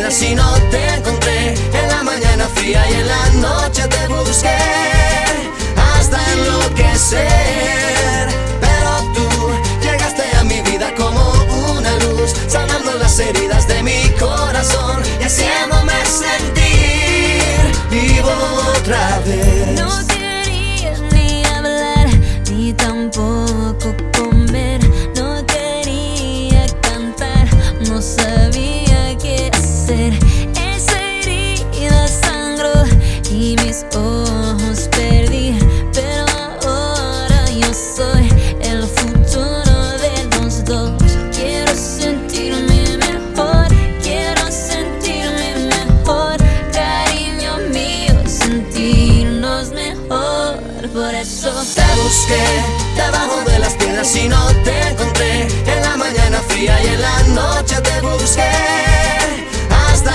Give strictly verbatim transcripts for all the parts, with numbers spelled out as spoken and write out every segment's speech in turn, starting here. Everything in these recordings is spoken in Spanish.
piedras y no te encontré. En la mañana fría y en la noche te busqué hasta enloquecer. Pero tú llegaste a mi vida como una luz, sanando las heridas de mi corazón y haciéndome sentir vivo otra vez. No quería ni hablar, ni tampoco comer. No quería cantar, no sabía qué hacer. Esa herida sangró y mis ojos perdí. Pero ahora yo soy el futuro de los dos. Quiero sentirme mejor, quiero sentirme mejor. Cariño mío, sentirnos mejor. Por eso te busqué debajo de las piedras y no te encontré. En la mañana fría y en la noche te busqué hasta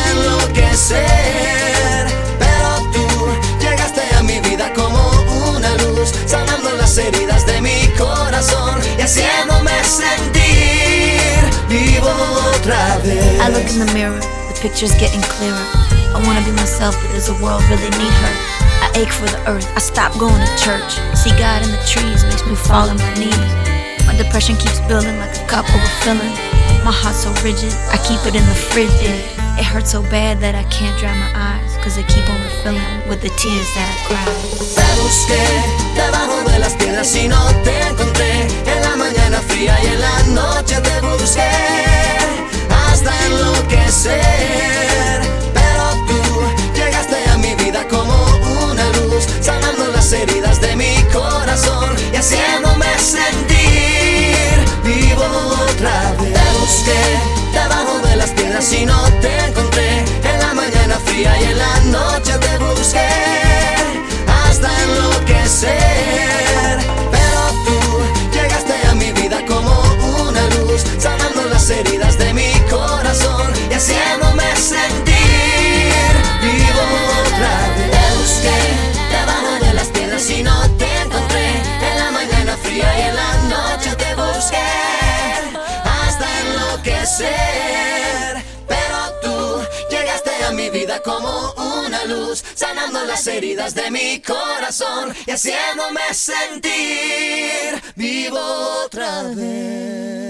enloquecer. Pero tú llegaste a mi vida como una luz, sanando las heridas de mi corazón y haciéndome sentir vivo otra vez. I look in the mirror, the picture's getting clearer. I wanna be myself, but does the world really need her? I ache for the earth, I stop going to church. See God in the trees, makes me fall on my knees. My depression keeps building like a cup overfilling. My heart's so rigid, I keep it in the fridge. It hurts so bad that I can't dry my eyes, cause they keep on refilling with the tears that I cry. Te busqué debajo de las piedras y no te encontré. En la mañana fría y en la noche te busqué hasta enloquecer. Pero tú llegaste a mi vida como una luz, sanando las heridas de mi corazón y haciéndome sentir vivo otra vez. Te busqué debajo de las piedras y no te encontré. En la mañana fría y en la noche te busqué hasta enloquecer. Pero tú llegaste a mi vida como una luz, sanando las heridas de mi corazón y haciéndome sentir vivo otra vez. Te busqué debajo de las piedras y no te encontré. En la mañana fría y en la noche te busqué hasta enloquecer. Pero tú llegaste a mi vida como una luz, sanando las heridas de mi corazón y haciéndome sentir vivo otra vez.